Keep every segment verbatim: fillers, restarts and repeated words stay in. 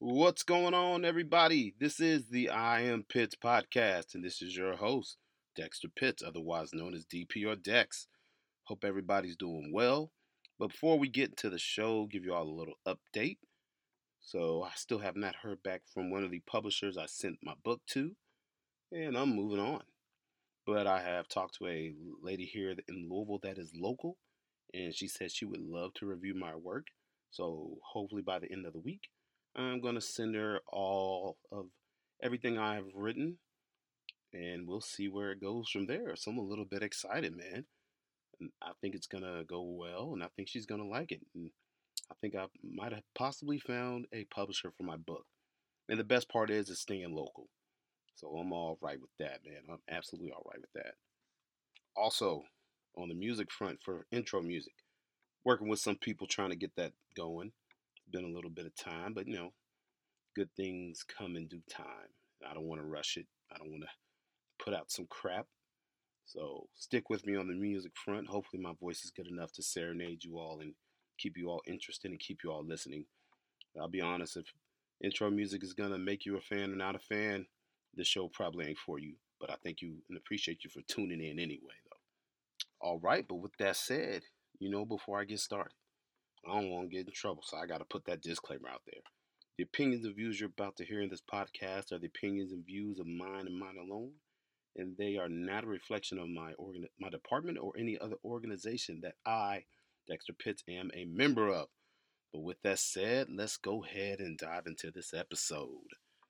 What's going on, everybody? This is the I Am Pitts podcast, and this is your host, Dexter Pitts, otherwise known as D P or Dex. Hope everybody's doing well. But before we get into the show, give you all a little update. So, I still have not heard back from one of the publishers I sent my book to, and I'm moving on. But I have talked to a lady here in Louisville that is local, and she said she would love to review my work. So hopefully by the end of the week, I'm going to send her all of everything I have written, and we'll see where it goes from there. So I'm a little bit excited, man. And I think it's going to go well, and I think she's going to like it. And I think I might have possibly found a publisher for my book. And the best part is it's staying local. So I'm all right with that, man. I'm absolutely all right with that. Also, on the music front for intro music, working with some people trying to get that going. It's been a little bit of time, but you know, good things come in due time. I don't want to rush it. I don't want to put out some crap. So stick with me on the music front. Hopefully, my voice is good enough to serenade you all and keep you all interested and keep you all listening. I'll be honest, if intro music is gonna make you a fan or not a fan, this show probably ain't for you. But I thank you and appreciate you for tuning in anyway, though. All right, but with that said, you know, before I get started, I don't want to get in trouble, so I got to put that disclaimer out there. The opinions and views you're about to hear in this podcast are the opinions and views of mine and mine alone, and they are not a reflection of my organ- my department or any other organization that I, Dexter Pitts, am a member of. But with that said, let's go ahead and dive into this episode.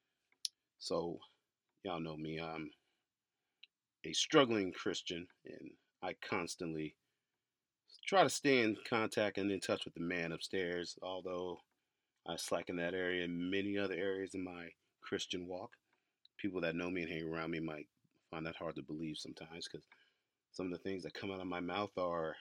So, y'all know me, I'm a struggling Christian, and I constantly try to stay in contact and in touch with the man upstairs, although I slack in that area and many other areas in my Christian walk. People that know me and hang around me might find that hard to believe sometimes because some of the things that come out of my mouth are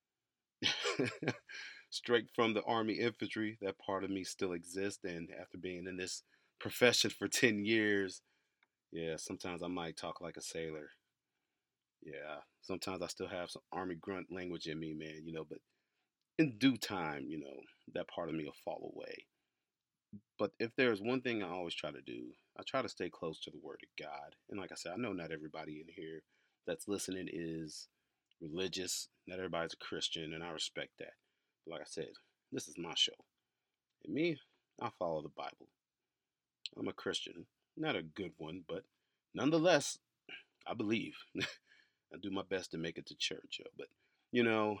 straight from the Army infantry. That part of me still exists, and after being in this profession for ten years, yeah, sometimes I might talk like a sailor. Yeah, sometimes I still have some Army grunt language in me, man, you know, but in due time, you know, that part of me will fall away. But if there's one thing I always try to do, I try to stay close to the Word of God. And like I said, I know not everybody in here that's listening is religious. Not everybody's a Christian, and I respect that. But like I said, this is my show. And me, I follow the Bible. I'm a Christian. Not a good one, but nonetheless, I believe. I do my best to make it to church. Yo. But, you know,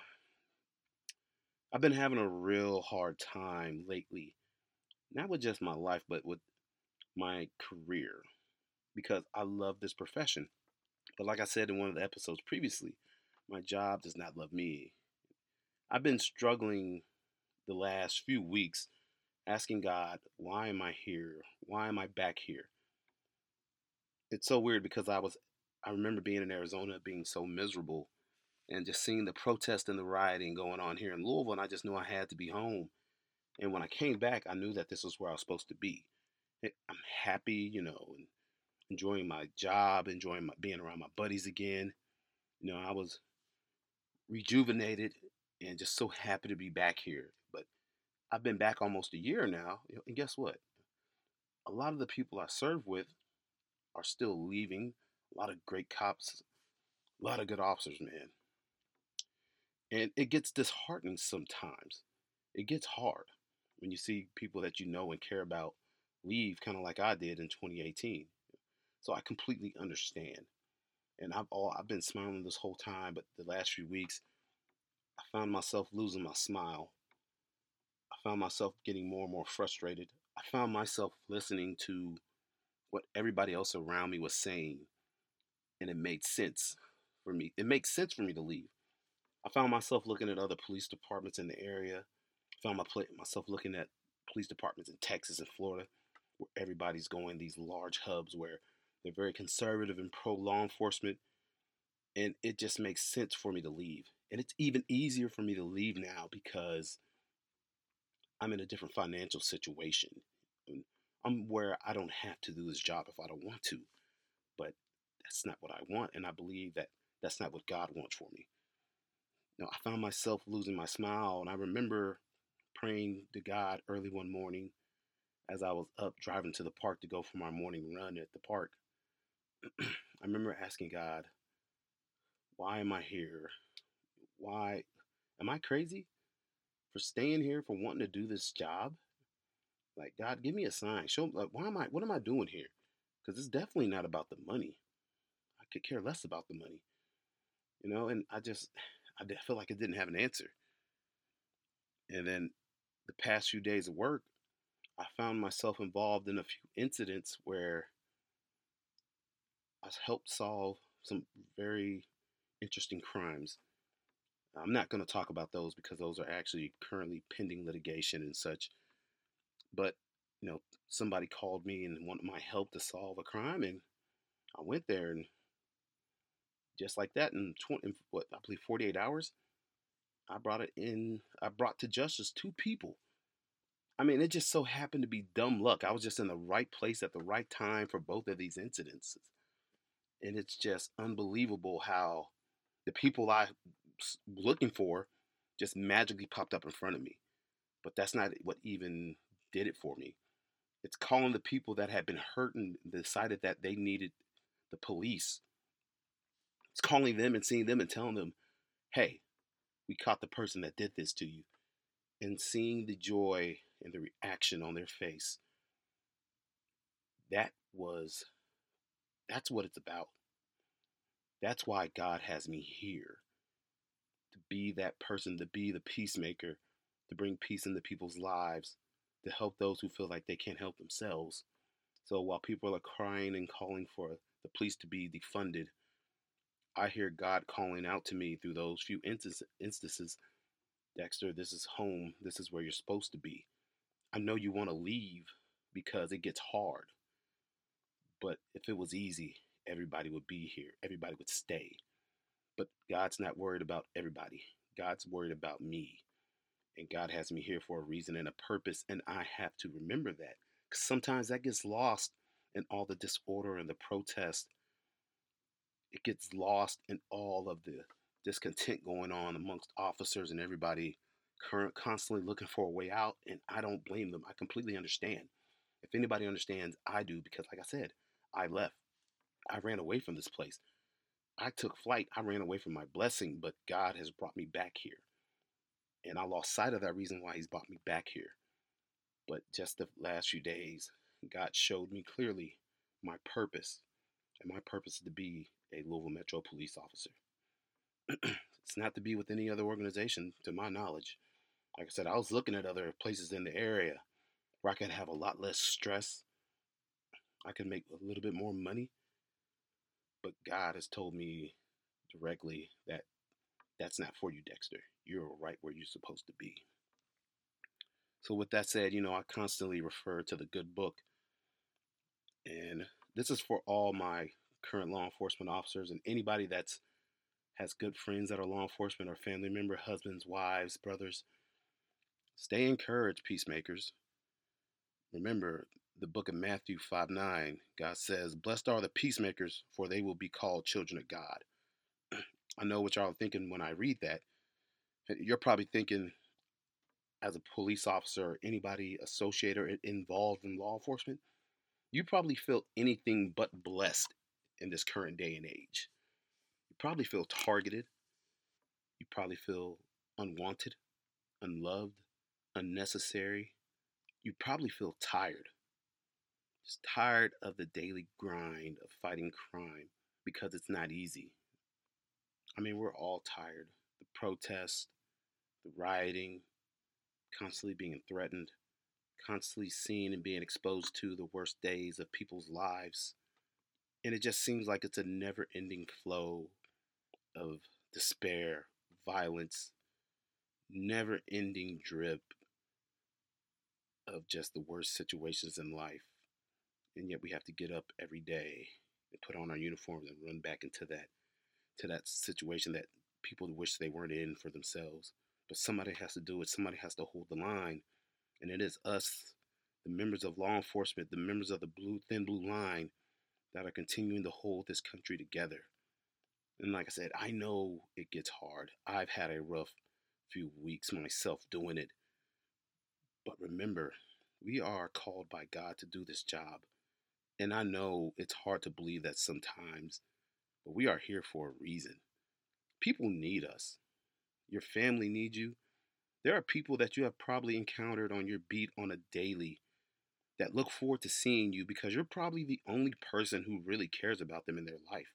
I've been having a real hard time lately. Not with just my life, but with my career because I love this profession. But like I said in one of the episodes previously, my job does not love me. I've been struggling the last few weeks asking God, why am I here? Why am I back here? It's so weird because I was I remember being in Arizona being so miserable and just seeing the protest and the rioting going on here in Louisville and I just knew I had to be home. And when I came back, I knew that this was where I was supposed to be. I'm happy, you know, and enjoying my job, enjoying my, being around my buddies again. You know, I was rejuvenated and just so happy to be back here. But I've been back almost a year now, and guess what? A lot of the people I serve with are still leaving. A lot of great cops, a lot of good officers, man. And it gets disheartening sometimes. It gets hard when you see people that you know and care about leave, kind of like I did in twenty eighteen. So I completely understand. And I've all I've been smiling this whole time, but the last few weeks I found myself losing my smile. I found myself getting more and more frustrated. I found myself listening to what everybody else around me was saying, and it made sense for me. It makes sense for me to leave. I found myself looking at other police departments in the area. I found my pla- myself looking at police departments in Texas and Florida, where everybody's going these large hubs where they're very conservative and pro law enforcement, and it just makes sense for me to leave. And it's even easier for me to leave now because I'm in a different financial situation. And I'm where I don't have to do this job if I don't want to. But that's not what I want. And I believe that that's not what God wants for me. You know, I found myself losing my smile. And I remember praying to God early one morning as I was up driving to the park to go for my morning run at the park, I remember asking God, why am I here? Why am I crazy for staying here, for wanting to do this job? Like, God, give me a sign. Show me, like, why am I, what am I doing here? Because it's definitely not about the money. I could care less about the money, you know? And I just, I feel like I didn't have an answer. And then the past few days of work, I found myself involved in a few incidents where I helped solve some very interesting crimes. I'm not going to talk about those because those are actually currently pending litigation and such. But, you know, somebody called me and wanted my help to solve a crime, and I went there, and just like that, in twenty, what I believe, forty-eight hours, I brought it in. I brought to justice two people. I mean, it just so happened to be dumb luck. I was just in the right place at the right time for both of these incidences, and it's just unbelievable how the people I was looking for just magically popped up in front of me. But that's not what even did it for me. It's calling the people that had been hurt and decided that they needed the police. It's calling them and seeing them and telling them, hey, we caught the person that did this to you. And seeing the joy and the reaction on their face, that was, that's what it's about. That's why God has me here, to be that person, to be the peacemaker, to bring peace into people's lives, to help those who feel like they can't help themselves. So while people are crying and calling for the police to be defunded, I hear God calling out to me through those few instances, Dexter, this is home. This is where you're supposed to be. I know you want to leave because it gets hard. But if it was easy, everybody would be here. Everybody would stay. But God's not worried about everybody. God's worried about me. And God has me here for a reason and a purpose. And I have to remember that. Because sometimes that gets lost in all the disorder and the protest. It gets lost in all of the discontent going on amongst officers and everybody current constantly looking for a way out. And I don't blame them. I completely understand. If anybody understands, I do, because like I said, I left. I ran away from this place. I took flight. I ran away from my blessing, but God has brought me back here. And I lost sight of that reason why He's brought me back here. But just the last few days, God showed me clearly my purpose. And my purpose is to be a Louisville Metro police officer. It's not to be with any other organization, to my knowledge. Like I said, I was looking at other places in the area where I could have a lot less stress. I could make a little bit more money. But God has told me directly that that's not for you, Dexter. You're right where you're supposed to be. So, with that said, you know, I constantly refer to the good book. And this is for all my current law enforcement officers and anybody that's has good friends that are law enforcement or family member, husbands, wives, brothers. Stay encouraged, peacemakers. Remember the book of Matthew five nine. God says, blessed are the peacemakers, for they will be called children of God. I know what y'all are thinking when I read that. You're probably thinking, as a police officer or anybody associated or involved in law enforcement, you probably feel anything but blessed in this current day and age. You probably feel targeted. You probably feel unwanted, unloved, unnecessary. You probably feel tired. Just tired of the daily grind of fighting crime because it's not easy. I mean, we're all tired. The protests, the rioting, constantly being threatened, constantly seeing and being exposed to the worst days of people's lives. And it just seems like it's a never ending flow of despair, violence, never ending drip of just the worst situations in life. And yet we have to get up every day and put on our uniforms and run back into that to that situation that people wish they weren't in for themselves. But somebody has to do it. Somebody has to hold the line. And it is us, the members of law enforcement, the members of the blue thin blue line, that are continuing to hold this country together. And like I said, I know it gets hard. I've had a rough few weeks myself doing it. But remember, We are called by God to do this job. And I know it's hard to believe that sometimes, but we are here for a reason. People need us. Your family needs you. There are people that you have probably encountered on your beat on a daily that look forward to seeing you because you're probably the only person who really cares about them in their life.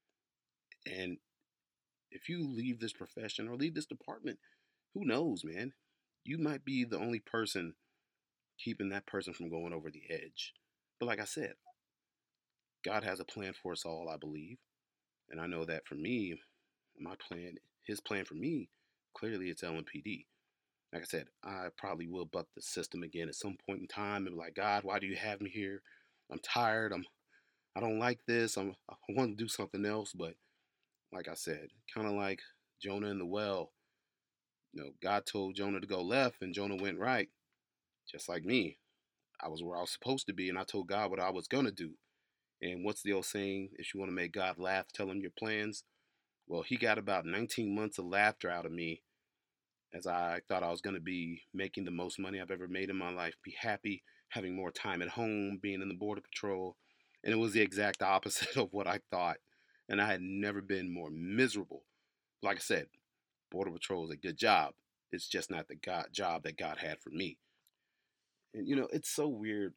And if you leave this profession or leave this department, who knows, man? You might be the only person keeping that person from going over the edge. But like I said, God has a plan for us all, I believe. And I know that for me, my plan, his plan for me, clearly it's L M P D. Like I said, I probably will buck the system again at some point in time and be like, God, why do you have me here? I'm tired. I'm I don't like this. I'm I want to do something else. But like I said, kind of like Jonah in the well, you know, God told Jonah to go left and Jonah went right. Just like me. I was where I was supposed to be and I told God what I was gonna do. And what's the old saying? If you want to make God laugh, tell him your plans. Well, he got about nineteen months of laughter out of me as I thought I was going to be making the most money I've ever made in my life, be happy, having more time at home, being in the Border Patrol. And it was the exact opposite of what I thought. And I had never been more miserable. Like I said, Border Patrol is a good job. It's just not the God job that God had for me. And you know, it's so weird.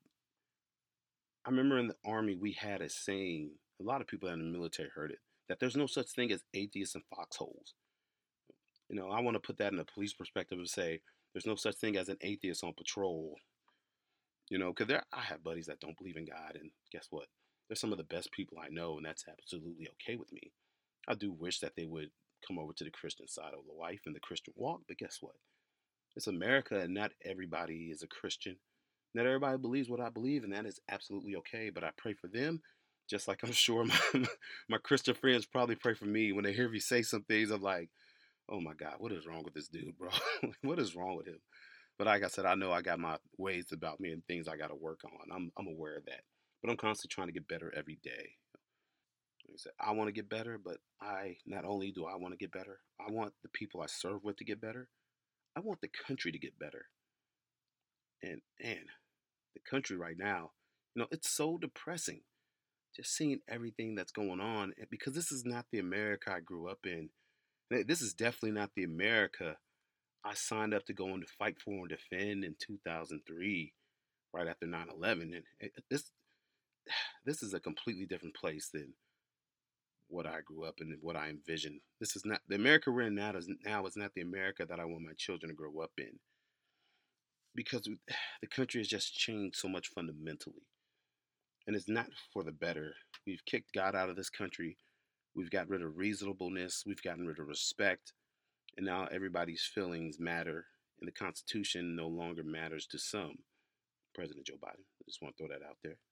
I remember in the army we had a saying, a lot of people in the military heard it, that there's no such thing as atheists and foxholes. You know, I want to put that in a police perspective and say there's no such thing as an atheist on patrol. You know, because there I have buddies that don't believe in God, and guess what? They're some of the best people I know, and that's absolutely okay with me. I do wish that they would come over to the Christian side of the life and the Christian walk, but guess what? It's America, and not everybody is a Christian. Not everybody believes what I believe, and that is absolutely okay. But I pray for them, just like I'm sure my, my Christian friends probably pray for me when they hear me say some things. I'm like, oh my God, what is wrong with this dude, bro? What is wrong with him? But like I said, I know I got my ways about me and things I got to work on. I'm I'm aware of that, but I'm constantly trying to get better every day. Like I said, I want to get better, but I not only do I want to get better, I want the people I serve with to get better. I want the country to get better. And man, the country right now, you know, it's so depressing just seeing everything that's going on because this is not the America I grew up in. This is definitely not the America I signed up to go into fight for and defend in two thousand three, right after nine eleven. And it, this this is a completely different place than what I grew up in and what I envisioned. This is not the America we're in now. Is now is not the America that I want my children to grow up in because the country has just changed so much fundamentally, and it's not for the better. We've kicked God out of this country. We've got rid of reasonableness. We've gotten rid of respect. And now everybody's feelings matter, and the Constitution no longer matters to some. President Joe Biden. I just want to throw that out there.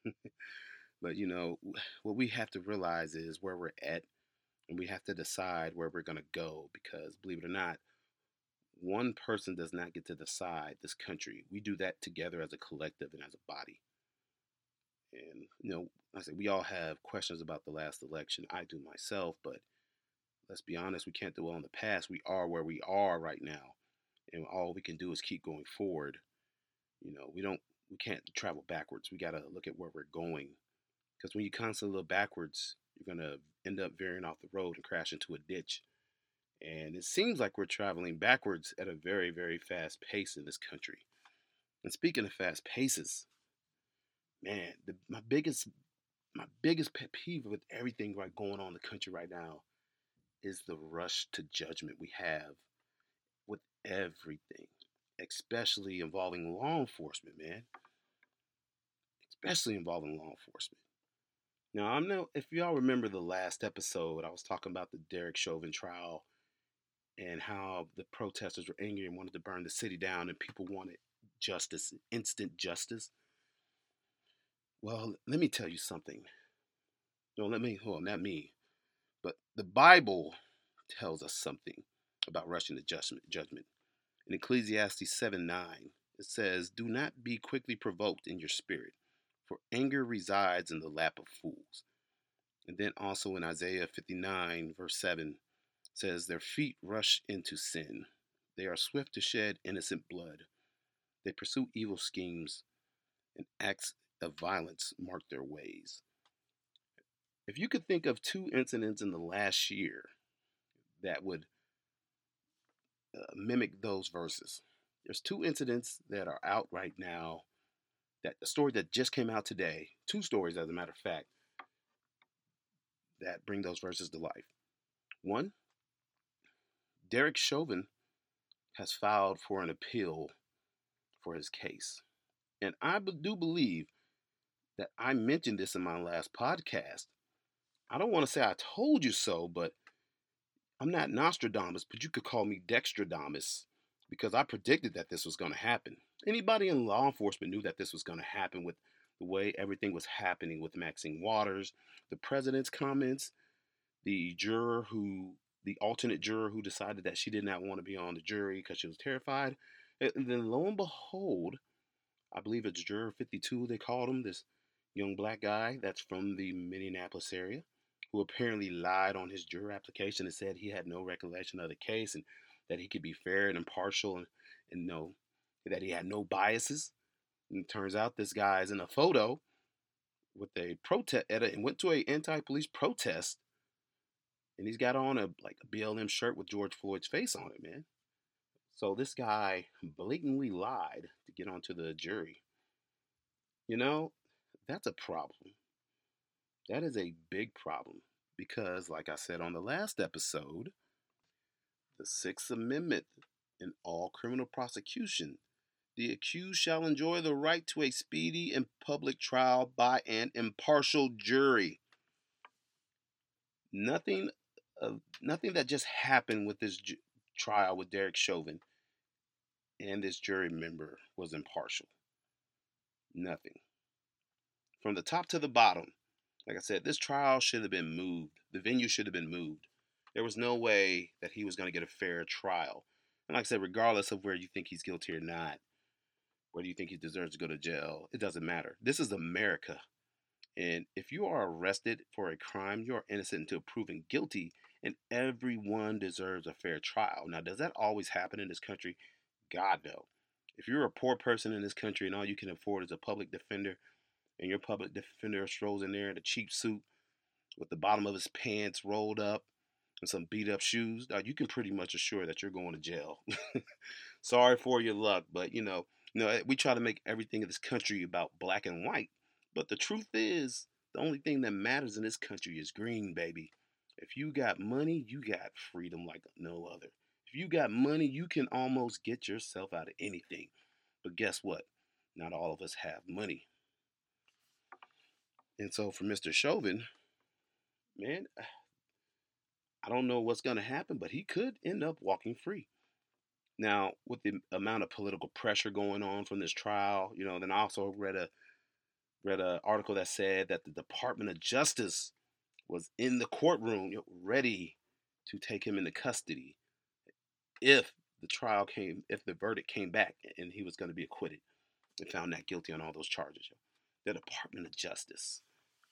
But you know, what we have to realize is where we're at, and we have to decide where we're going to go because, believe it or not, one person does not get to decide this country. We do that together as a collective and as a body. And, you know, I say we all have questions about the last election. I do myself, but let's be honest, we can't dwell on the past. We are where we are right now. And all we can do is keep going forward. You know, we don't we can't travel backwards. We got to look at where we're going. Because when you constantly look backwards, you're going to end up veering off the road and crash into a ditch. And it seems like we're traveling backwards at a very, very fast pace in this country. And speaking of fast paces, man, the, my biggest my biggest pet peeve with everything right going on in the country right now is the rush to judgment we have with everything, especially involving law enforcement, man. Especially involving law enforcement. Now, I know if y'all remember the last episode, I was talking about the Derek Chauvin trial and how the protesters were angry and wanted to burn the city down, and people wanted justice, instant justice. Well, let me tell you something. No, let me, well, not me, but the Bible tells us something about rushing to judgment. judgment. In Ecclesiastes seven nine, it says, "Do not be quickly provoked in your spirit, for anger resides in the lap of fools." And then also in Isaiah fifty-nine, verse seven, says, "Their feet rush into sin. They are swift to shed innocent blood." They pursue evil schemes and acts of violence mark their ways. If you could think of two incidents in the last year that would uh, mimic those verses, there's two incidents that are out right now. That a story that just came out today, two stories as a matter of fact, that bring those verses to life. One, Derek Chauvin has filed for an appeal for his case. And I do believe that I mentioned this in my last podcast. I don't want to say I told you so, but I'm not Nostradamus, but you could call me Dextradamus because I predicted that this was going to happen. Anybody in law enforcement knew that this was going to happen with the way everything was happening with Maxine Waters, the president's comments, the juror who, the alternate juror who decided that she did not want to be on the jury because she was terrified. And then lo and behold, I believe it's juror fifty-two, they called him, this young black guy that's from the Minneapolis area, who apparently lied on his juror application and said he had no recollection of the case and that he could be fair and impartial and, and no, that he had no biases. And it turns out this guy is in a photo with a protest and went to a anti-police protest, and he's got on a like a B L M shirt with George Floyd's face on it, man. So this guy blatantly lied to get onto the jury. You know, that's a problem. That is a big problem because, like I said on the last episode, the Sixth Amendment in all criminal prosecution, the accused shall enjoy the right to a speedy and public trial by an impartial jury. Nothing, uh, nothing that just happened with this ju- trial with Derek Chauvin and this jury member was impartial. Nothing. From the top to the bottom, like I said, this trial should have been moved. The venue should have been moved. There was no way that he was going to get a fair trial. And like I said, regardless of where you think he's guilty or not, whether you think he deserves to go to jail, it doesn't matter. This is America. And if you are arrested for a crime, you are innocent until proven guilty, and everyone deserves a fair trial. Now, does that always happen in this country? God, no. If you're a poor person in this country and all you can afford is a public defender, and your public defender strolls in there in a cheap suit with the bottom of his pants rolled up and some beat up shoes, uh, you can pretty much assure that you're going to jail. Sorry for your luck, but you know, you know, we try to make everything in this country about black and white. But the truth is, the only thing that matters in this country is green, baby. If you got money, you got freedom like no other. If you got money, you can almost get yourself out of anything. But guess what? Not all of us have money. And so for mister Chauvin, man, I don't know what's going to happen, but he could end up walking free. Now, with the amount of political pressure going on from this trial, you know, then I also read a read an article that said that the Department of Justice was in the courtroom, you know, ready to take him into custody if the trial came, if the verdict came back and he was going to be acquitted and found not guilty on all those charges. You know. The Department of Justice,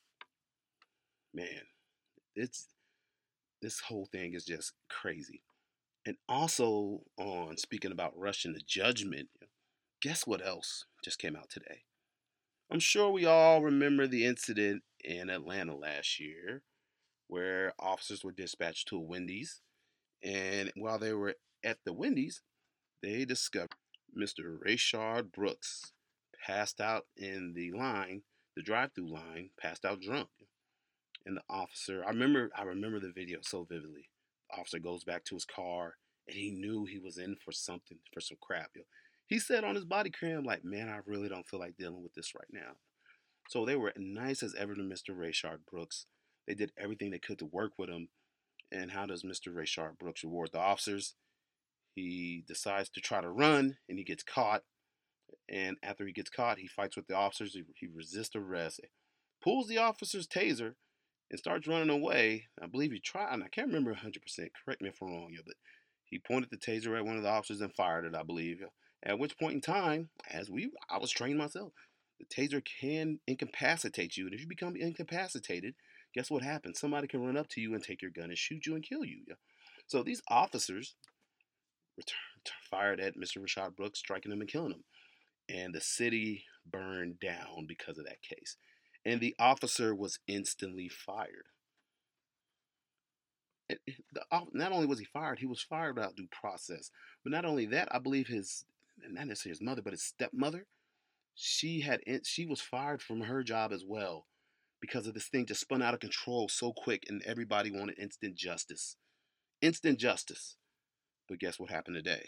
man, it's this whole thing is just crazy. And also, on speaking about rushing to judgment, guess what else just came out today? I'm sure we all remember the incident in Atlanta last year where officers were dispatched to a Wendy's. And while they were at the Wendy's, they discovered mister Rayshard Brooks passed out in the line, the drive through line, passed out drunk. And the officer, I remember, I remember the video so vividly. The officer goes back to his car, and he knew he was in for something, for some crap. Yo. He said on his body cam, like, "Man, I really don't feel like dealing with this right now." So they were nice as ever to mister Rayshard Brooks. They did everything they could to work with him. And how does mister Rayshard Brooks reward the officers? He decides to try to run, and he gets caught. And after he gets caught, he fights with the officers. He, he resists arrest, pulls the officer's taser, and starts running away. I believe he tried, and I can't remember one hundred percent. Correct me if I'm wrong, yeah, but he pointed the taser at one of the officers and fired it, I believe. At which point in time, as we, I was trained myself, the taser can incapacitate you, and if you become incapacitated, guess what happens? Somebody can run up to you and take your gun and shoot you and kill you. Yeah. So these officers returned, fired at mister Rayshard Brooks, striking him and killing him. and the city burned down because of that case. And the officer was instantly fired. And the, not only was he fired, he was fired without due process. But not only that, I believe his, not necessarily his mother, but his stepmother, she had she was fired from her job as well because of this thing just spun out of control so quick, and everybody wanted instant justice. Instant justice. But guess what happened today?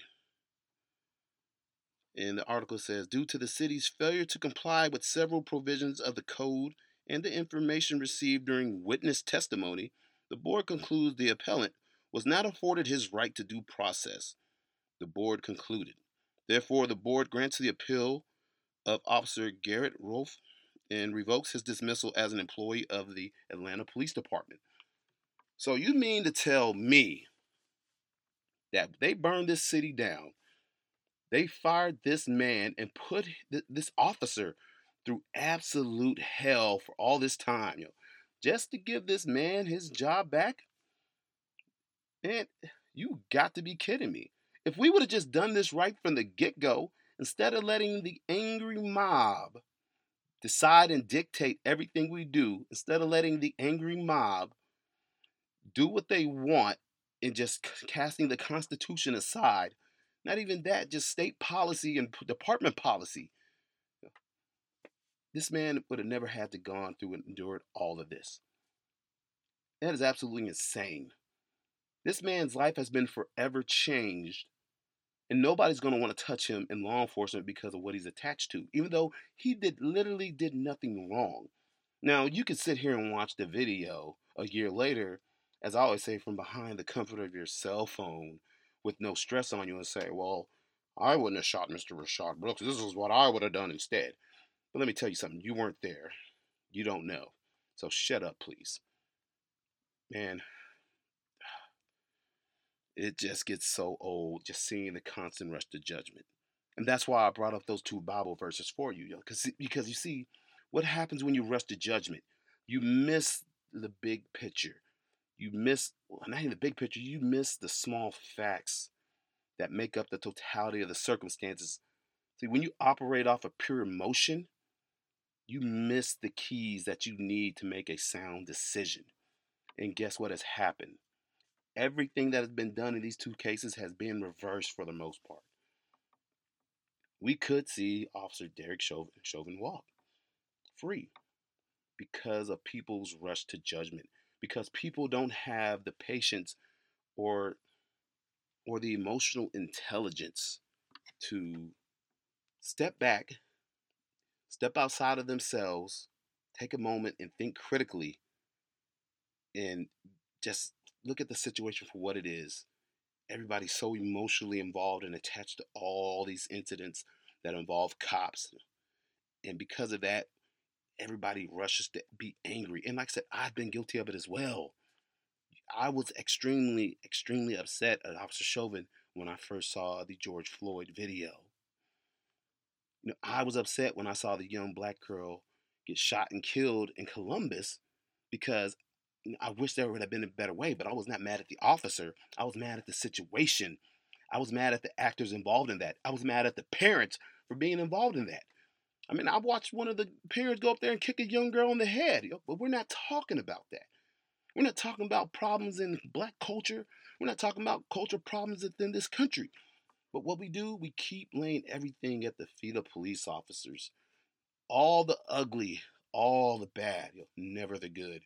And the article says, due to the city's failure to comply with several provisions of the code and the information received during witness testimony, the board concludes the appellant was not afforded his right to due process. The board concluded. Therefore, the board grants the appeal of Officer Garrett Rolfe and revokes his dismissal as an employee of the Atlanta Police Department. So you mean to tell me that they burned this city down, they fired this man and put th- this officer through absolute hell for all this time, yo, just to give this man his job back? Man, you got to be kidding me. If we would have just done this right from the get-go, instead of letting the angry mob decide and dictate everything we do, instead of letting the angry mob do what they want and just casting the Constitution aside, not even that, just state policy and department policy, this man would have never had to gone through and endured all of this. That is absolutely insane. This man's life has been forever changed, and nobody's going to want to touch him in law enforcement because of what he's attached to, even though he did literally did nothing wrong. Now, you could sit here and watch the video a year later, as I always say, from behind the comfort of your cell phone with no stress on you and say, well, I wouldn't have shot Mister Rayshard Brooks. This is what I would have done instead. But let me tell you something. You weren't there. You don't know. So shut up, please. Man, it just gets so old just seeing the constant rush to judgment. And that's why I brought up those two Bible verses for you, yo. Cause, because you see, what happens when you rush to judgment? You miss the big picture. You miss, well, not even the big picture, you miss the small facts that make up the totality of the circumstances. See, when you operate off of pure emotion, you miss the keys that you need to make a sound decision. And guess what has happened? Everything that has been done in these two cases has been reversed for the most part. We could see Officer Derek Chauvin, Chauvin walk free because of people's rush to judgment, because people don't have the patience or or the emotional intelligence to step back, step outside of themselves, take a moment and think critically and just look at the situation for what it is. Everybody's so emotionally involved and attached to all these incidents that involve cops. And because of that, everybody rushes to be angry. And like I said, I've been guilty of it as well. I was extremely, extremely upset at Officer Chauvin when I first saw the George Floyd video. You know, I was upset when I saw the young black girl get shot and killed in Columbus because I wish there would have been a better way, but I was not mad at the officer. I was mad at the situation. I was mad at the actors involved in that. I was mad at the parents for being involved in that. I mean, I watched one of the parents go up there and kick a young girl in the head, but we're not talking about that. We're not talking about problems in black culture. We're not talking about culture problems within this country. But what we do, we keep laying everything at the feet of police officers. All the ugly, all the bad, never the good.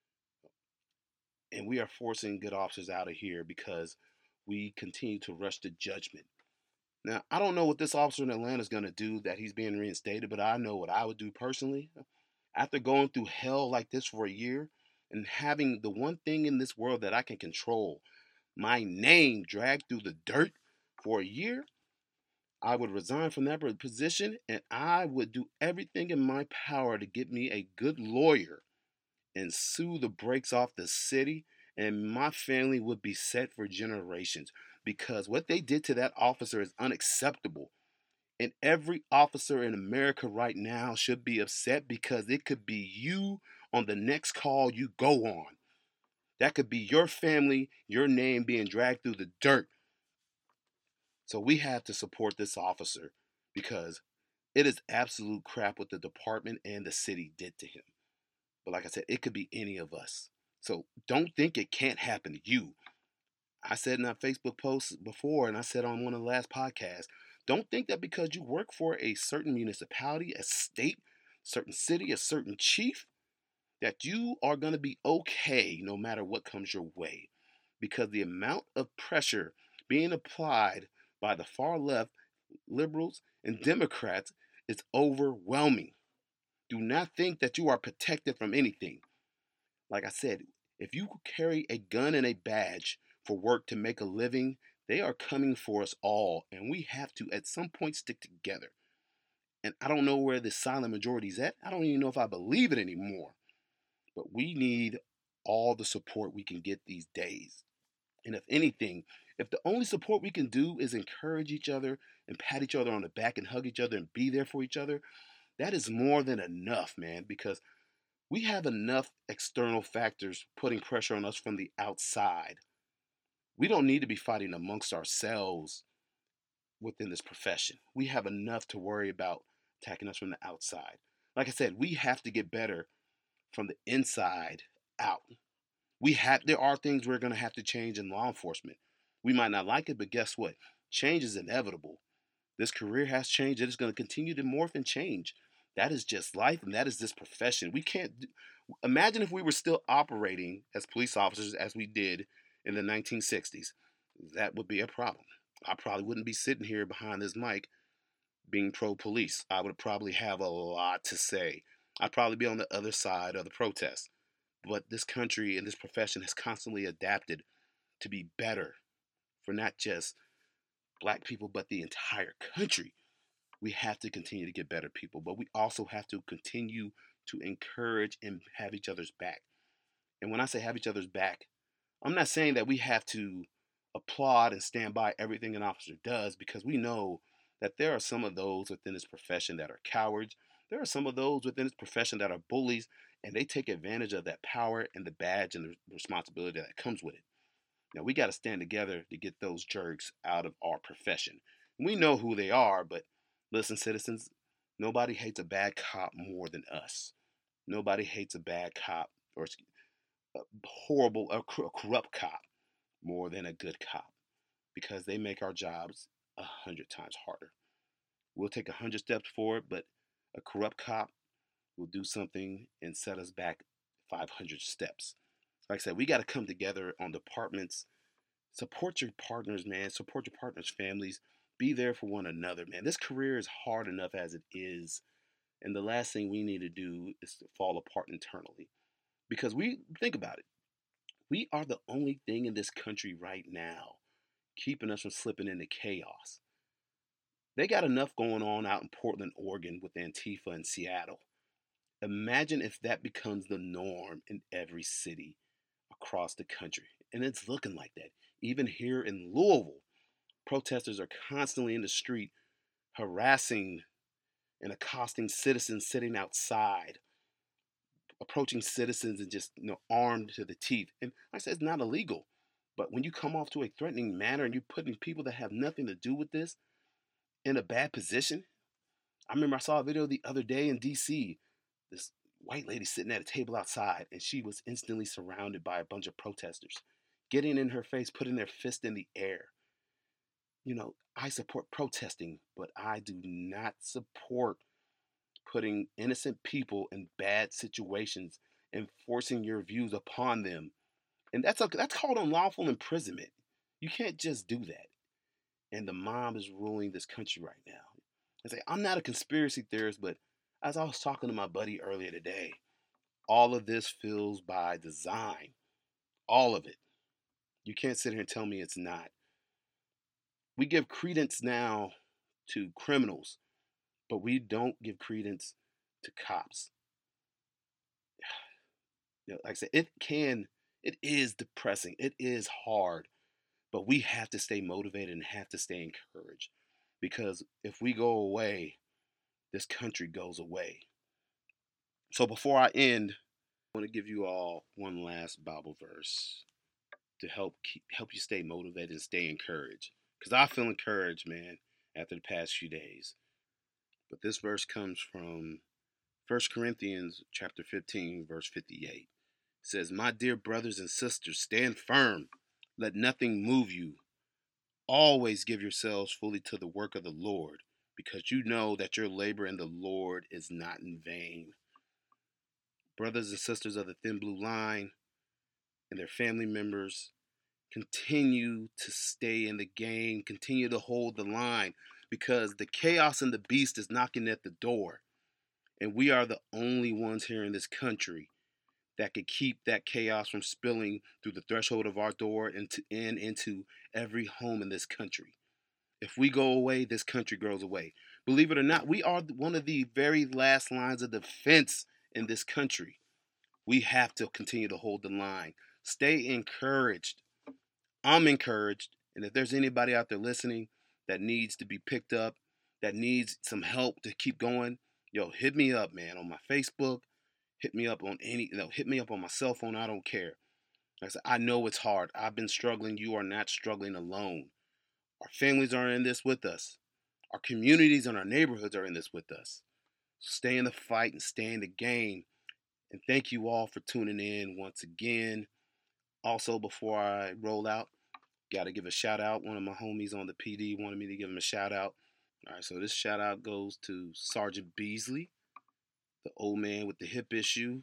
And we are forcing good officers out of here because we continue to rush to judgment. Now, I don't know what this officer in Atlanta is going to do that he's being reinstated, but I know what I would do personally. After going through hell like this for a year and having the one thing in this world that I can control, my name dragged through the dirt for a year, I would resign from that position and I would do everything in my power to get me a good lawyer and sue the brakes off the city, and my family would be set for generations because what they did to that officer is unacceptable. And every officer in America right now should be upset because it could be you on the next call you go on. That could be your family, your name being dragged through the dirt. So we have to support this officer because It is absolute crap what the department and the city did to him. But like I said, it could be any of us. So don't think it can't happen to you. I said in that Facebook post before, and I said on one of the last podcasts, don't think that because you work for a certain municipality, a state, certain city, a certain chief, that you are going to be okay no matter what comes your way. Because the amount of pressure being applied by the far left, liberals, and Democrats is overwhelming. Do not think that you are protected from anything. Like I said, if you carry a gun and a badge for work to make a living, they are coming for us all, and we have to at some point stick together. And I don't know where the silent majority is at. I don't even know if I believe it anymore. But we need all the support we can get these days. And if anything, if the only support we can do is encourage each other and pat each other on the back and hug each other and be there for each other, that is more than enough, man, because we have enough external factors putting pressure on us from the outside. We don't need to be fighting amongst ourselves within this profession. We have enough to worry about attacking us from the outside. Like I said, we have to get better from the inside out. We have there are things we're going to have to change in law enforcement. We might not like it, but guess what? Change is inevitable. This career has changed. It is going to continue to morph and change. That is just life, and that is this profession. We can't imagine if we were still operating as police officers as we did in the nineteen sixties. That would be a problem. I probably wouldn't be sitting here behind this mic being pro police. I would probably have a lot to say. I'd probably be on the other side of the protest. But this country and this profession has constantly adapted to be better for not just black people, but the entire country. We have to continue to get better people, but we also have to continue to encourage and have each other's back. And when I say have each other's back, I'm not saying that we have to applaud and stand by everything an officer does, because we know that there are some of those within this profession that are cowards. There are some of those within this profession that are bullies, and they take advantage of that power and the badge and the responsibility that comes with it. Now, we got to stand together to get those jerks out of our profession. We know who they are, but listen, citizens, nobody hates a bad cop more than us. Nobody hates a bad cop or a horrible, a corrupt cop more than a good cop, because they make our jobs a hundred times harder. We'll take a hundred steps forward, but a corrupt cop will do something and set us back five hundred steps. Like I said, we got to come together on departments. Support your partners, man. Support your partners' families. Be there for one another, man. This career is hard enough as it is. And the last thing we need to do is to fall apart internally. Because we think about it. We are the only thing in this country right now keeping us from slipping into chaos. They got enough going on out in Portland, Oregon with Antifa and Seattle. Imagine if that becomes the norm in every city across the country. And it's looking like that. Even here in Louisville, protesters are constantly in the street harassing and accosting citizens sitting outside, approaching citizens and just, you know, armed to the teeth. And like I said, it's not illegal. But when you come off to a threatening manner and you're putting people that have nothing to do with this in a bad position. I remember I saw a video the other day in D C. This white lady sitting at a table outside, and she was instantly surrounded by a bunch of protesters, getting in her face, putting their fist in the air. You know, I support protesting, but I do not support putting innocent people in bad situations and forcing your views upon them. And that's a, that's called unlawful imprisonment. You can't just do that. And the mob is ruling this country right now. I say, I'm not a conspiracy theorist, but as I was talking to my buddy earlier today, all of this feels by design. All of it. You can't sit here and tell me it's not. We give credence now to criminals, but we don't give credence to cops. You know, like I said, it can, it is depressing. It is hard, but we have to stay motivated and have to stay encouraged, because if we go away, this country goes away. So before I end, I want to give you all one last Bible verse to help keep, help you stay motivated and stay encouraged. Because I feel encouraged, man, after the past few days. But this verse comes from First Corinthians chapter fifteen, verse fifty-eight. It says, "My dear brothers and sisters, stand firm. Let nothing move you. Always give yourselves fully to the work of the Lord, because you know that your labor in the Lord is not in vain." Brothers and sisters of the Thin Blue Line and their family members, continue to stay in the game, continue to hold the line, because the chaos and the beast is knocking at the door. And we are the only ones here in this country that could keep that chaos from spilling through the threshold of our door and, to, and into every home in this country. If we go away, this country goes away. Believe it or not, we are one of the very last lines of defense in this country. We have to continue to hold the line. Stay encouraged. I'm encouraged. And if there's anybody out there listening that needs to be picked up, that needs some help to keep going, yo, hit me up, man, on my Facebook. Hit me up on any, you know, hit me up on my cell phone. I don't care. Like I said, I know it's hard. I've been struggling. You are not struggling alone. Our families are in this with us. Our communities and our neighborhoods are in this with us. So stay in the fight and stay in the game. And thank you all for tuning in once again. Also, before I roll out, got to give a shout out. One of my homies on the P D wanted me to give him a shout out. All right, so this shout out goes to Sergeant Beasley, the old man with the hip issue.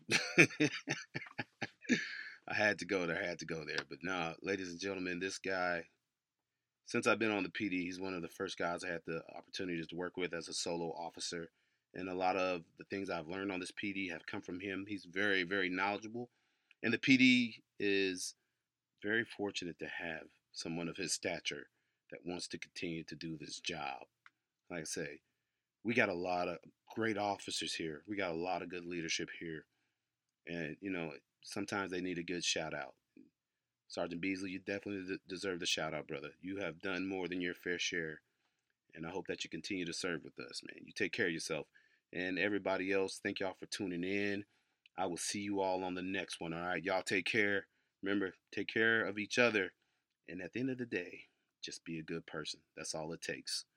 I had to go there, I had to go there. But nah, ladies and gentlemen, this guy, since I've been on the P D, he's one of the first guys I had the opportunities to work with as a solo officer. And a lot of the things I've learned on this P D have come from him. He's very, very knowledgeable. And the P D is very fortunate to have someone of his stature that wants to continue to do this job. Like I say, we got a lot of great officers here. We got a lot of good leadership here. And, you know, sometimes they need a good shout out. Sergeant Beasley, you definitely deserve the shout out, brother. You have done more than your fair share. And I hope that you continue to serve with us, man. You take care of yourself. And everybody else, thank y'all for tuning in. I will see you all on the next one, all right? Y'all take care. Remember, take care of each other. And at the end of the day, just be a good person. That's all it takes.